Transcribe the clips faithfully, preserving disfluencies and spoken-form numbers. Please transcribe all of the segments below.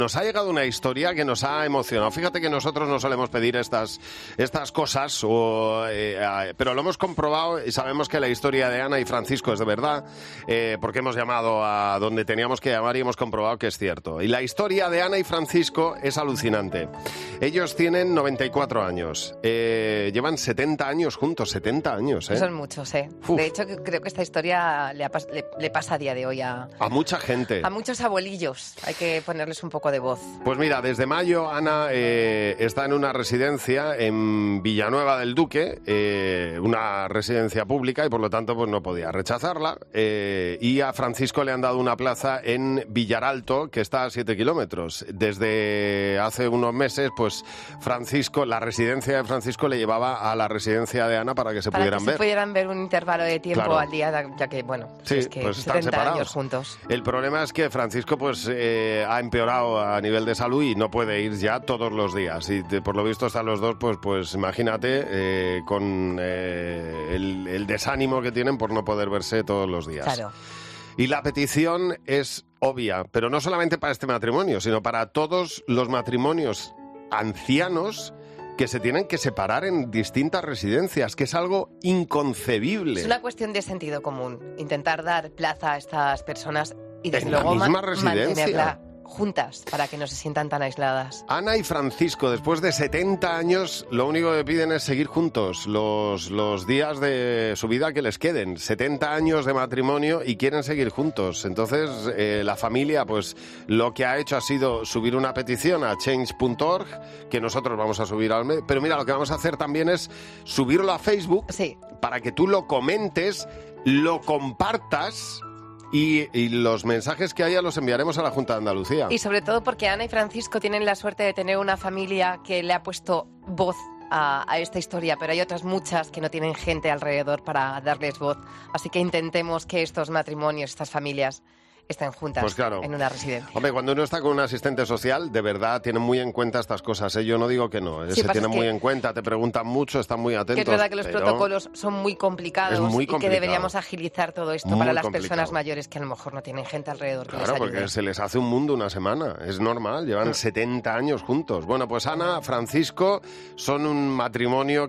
Nos ha llegado una historia que nos ha emocionado. Fíjate que nosotros no solemos pedir estas, estas cosas, o, eh, eh, pero lo hemos comprobado y sabemos que la historia de Ana y Francisco es de verdad, eh, porque hemos llamado a donde teníamos que llamar y hemos comprobado que es cierto. Y la historia de Ana y Francisco es alucinante. Ellos tienen noventa y cuatro años, eh, llevan setenta años juntos, setenta años. ¿eh? Son muchos, ¿eh? Uf. De hecho, creo que esta historia le, ha pas- le, le pasa a día de hoy a, A mucha gente. a muchos abuelillos. Hay que ponerles un poco de voz. Pues mira, desde mayo Ana eh, está en una residencia en Villanueva del Duque, eh, una residencia pública y por lo tanto pues no podía rechazarla. Eh, y a Francisco le han dado una plaza en Villaralto, que está a siete kilómetros. Desde hace unos meses, pues Francisco, la residencia de Francisco le llevaba a la residencia de Ana para que se Para pudieran que ver. se pudieran ver un intervalo de tiempo Claro. al día, ya que, bueno, Sí, es que pues están setenta separados. años juntos. El problema es que Francisco pues eh, ha empeorado a nivel de salud y no puede ir ya todos los días. Y de- por lo visto están los dos, pues, pues imagínate, eh, con eh, el, el desánimo que tienen por no poder verse todos los días. Claro. Y la petición es obvia, pero no solamente para este matrimonio, sino para todos los matrimonios ancianos que se tienen que separar en distintas residencias, que es algo inconcebible. Es una cuestión de sentido común. Intentar dar plaza a estas personas y desde En la luego ma- misma residencia. mantenerla juntas para que no se sientan tan aisladas. Ana y Francisco, después de setenta años, lo único que piden es seguir juntos los, los días de su vida que les queden. setenta años de matrimonio y quieren seguir juntos. Entonces, eh, la familia, pues, lo que ha hecho ha sido subir una petición a change punto org, que nosotros vamos a subir al medio. Pero mira, lo que vamos a hacer también es subirlo a Facebook Sí. para que tú lo comentes, lo compartas y, y los mensajes que haya los enviaremos a la Junta de Andalucía. Y sobre todo porque Ana y Francisco tienen la suerte de tener una familia que le ha puesto voz a, a esta historia, pero hay otras muchas que no tienen gente alrededor para darles voz. Así que intentemos que estos matrimonios, estas familias, estén juntas Pues claro. en una residencia. Hombre, cuando uno está con un asistente social, de verdad, tienen muy en cuenta estas cosas. ¿eh? Yo no digo que no, ¿eh? Sí, se pasa tienen es que- muy en cuenta, te preguntan mucho, están muy atentos. Que es verdad que los pero protocolos son muy complicados es muy y que complicado. deberíamos agilizar todo esto Muy para las complicado. personas mayores que a lo mejor no tienen gente alrededor que Claro, les ayude. porque se les hace un mundo una semana, es normal, llevan setenta años juntos. Bueno, pues Ana, Francisco son un matrimonio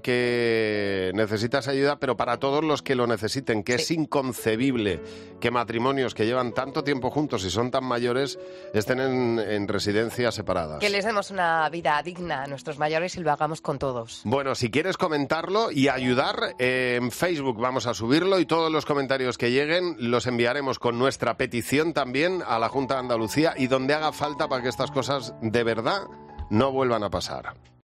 que necesita esa ayuda, pero para todos los que lo necesiten, que Sí. es inconcebible que matrimonios que llevan tanto tiempo juntos y son tan mayores estén en, en residencias separadas. Que les demos una vida digna a nuestros mayores y lo hagamos con todos. Bueno, si quieres comentarlo y ayudar, eh, en Facebook vamos a subirlo y todos los comentarios que lleguen los enviaremos con nuestra petición también a la Junta de Andalucía y donde haga falta para que estas cosas de verdad no vuelvan a pasar.